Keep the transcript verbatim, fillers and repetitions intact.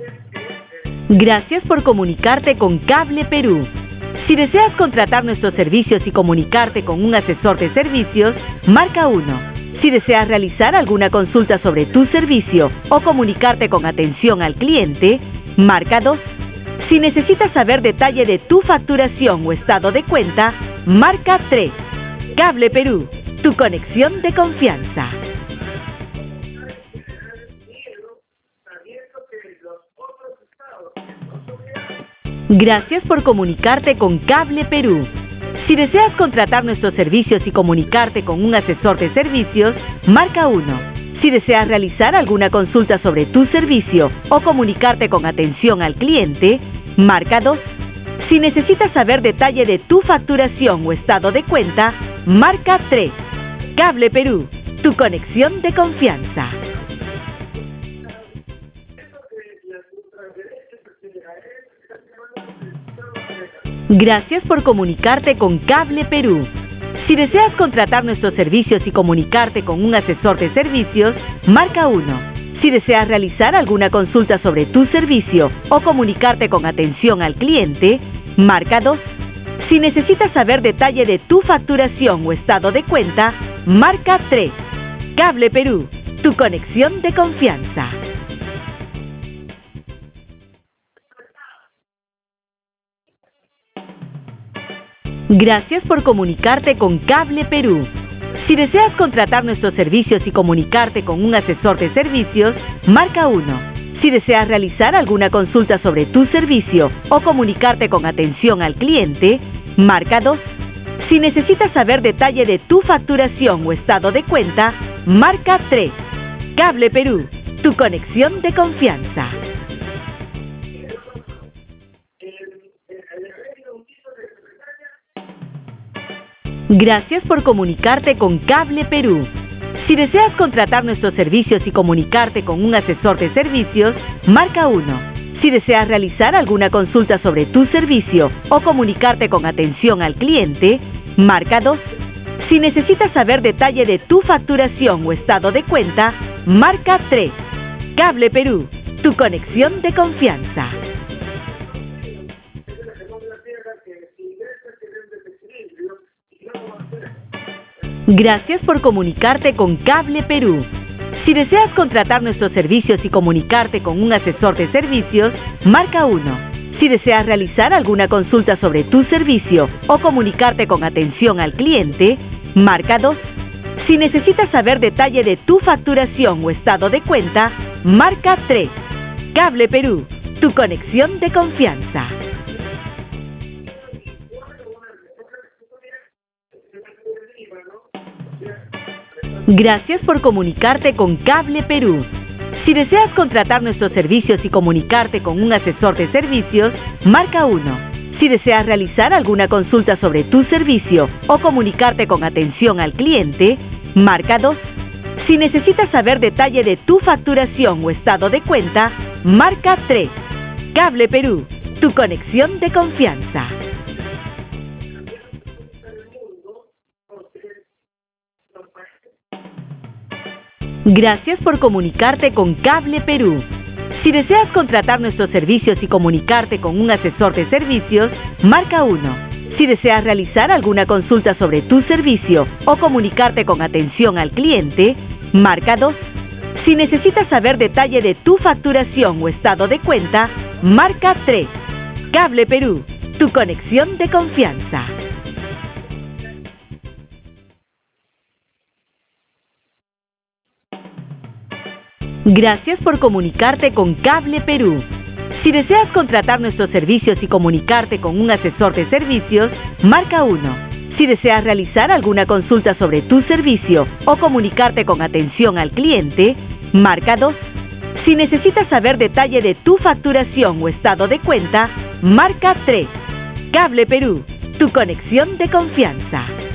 Gracias por comunicarte con Cable Perú. Si deseas contratar nuestros servicios y comunicarte con un asesor de servicios, marca uno. Si deseas realizar alguna consulta sobre tu servicio o comunicarte con atención al cliente, marca dos. Si necesitas saber detalle de tu facturación o estado de cuenta, marca tres. Cable Perú, tu conexión de confianza. Gracias por comunicarte con Cable Perú. Si deseas contratar nuestros servicios y comunicarte con un asesor de servicios, marca uno. Si deseas realizar alguna consulta sobre tu servicio o comunicarte con atención al cliente, marca dos. Si necesitas saber detalle de tu facturación o estado de cuenta, marca tres. Cable Perú, tu conexión de confianza. Gracias por comunicarte con Cable Perú. Si deseas contratar nuestros servicios y comunicarte con un asesor de servicios, marca uno. Si deseas realizar alguna consulta sobre tu servicio o comunicarte con atención al cliente, marca dos. Si necesitas saber detalle de tu facturación o estado de cuenta, marca tres. Cable Perú, tu conexión de confianza. Gracias por comunicarte con Cable Perú. Si deseas contratar nuestros servicios y comunicarte con un asesor de servicios, marca uno. Si deseas realizar alguna consulta sobre tu servicio o comunicarte con atención al cliente, marca dos. Si necesitas saber detalle de tu facturación o estado de cuenta, marca tres. Cable Perú, tu conexión de confianza. Gracias por comunicarte con Cable Perú. Si deseas contratar nuestros servicios y comunicarte con un asesor de servicios, marca uno. Si deseas realizar alguna consulta sobre tu servicio o comunicarte con atención al cliente, marca dos. Si necesitas saber detalle de tu facturación o estado de cuenta, marca tres. Cable Perú, tu conexión de confianza. Gracias por comunicarte con Cable Perú. Si deseas contratar nuestros servicios y comunicarte con un asesor de servicios, marca uno. Si deseas realizar alguna consulta sobre tu servicio o comunicarte con atención al cliente, marca dos. Si necesitas saber detalle de tu facturación o estado de cuenta, marca tres. Cable Perú, tu conexión de confianza. Gracias por comunicarte con Cable Perú. Si deseas contratar nuestros servicios y comunicarte con un asesor de servicios, marca uno. Si deseas realizar alguna consulta sobre tu servicio o comunicarte con atención al cliente, marca dos. Si necesitas saber detalle de tu facturación o estado de cuenta, marca tres. Cable Perú, tu conexión de confianza. Gracias por comunicarte con Cable Perú. Si deseas contratar nuestros servicios y comunicarte con un asesor de servicios, marca uno. Si deseas realizar alguna consulta sobre tu servicio o comunicarte con atención al cliente, marca dos. Si necesitas saber detalle de tu facturación o estado de cuenta, marca tres. Cable Perú, tu conexión de confianza. Gracias por comunicarte con Cable Perú. Si deseas contratar nuestros servicios y comunicarte con un asesor de servicios, marca uno. Si deseas realizar alguna consulta sobre tu servicio o comunicarte con atención al cliente, marca dos. Si necesitas saber detalle de tu facturación o estado de cuenta, marca tres. Cable Perú, tu conexión de confianza.